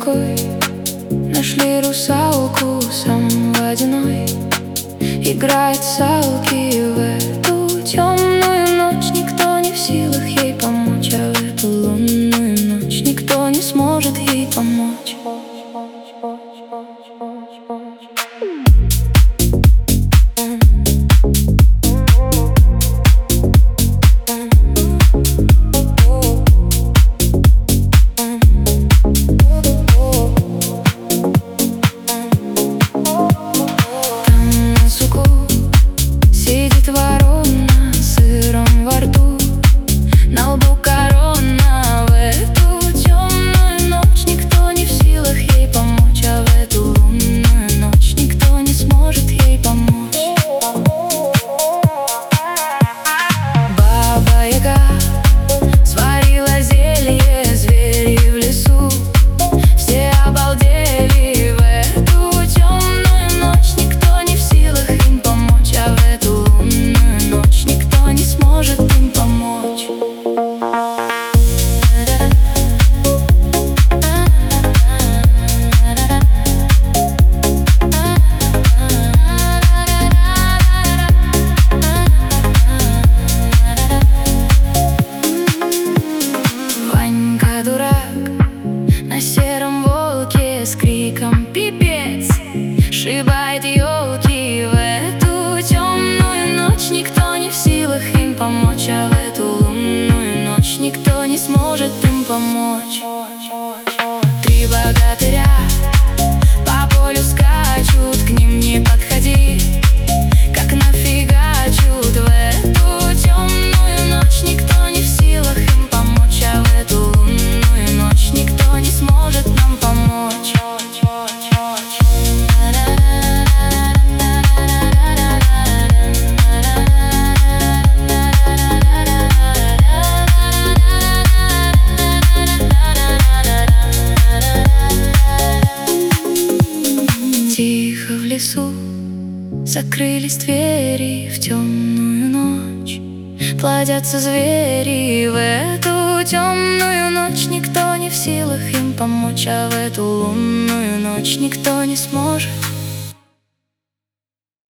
рекой нашли русалку сам водяной. Играет салки в эту темную ночь. Никто не в силах ей помочь, а в эту лунную ночь никто не сможет ей помочь. На сером волке с криком пипец сшибает елки. В эту темную ночь никто не в силах им помочь, а в эту лунную ночь никто не сможет им помочь. Три богатыря по полю скачут, к ним не подходи, как нафигачут. В эту темную ночь никто не в силах им помочь, а в эту лунную ночь никто не сможет нам помочь. Тихо в лесу закрылись двери, в темную ночь плодятся звери. В эту темную ночь никто не в силах им помочь, а в эту лунную ночь никто не сможет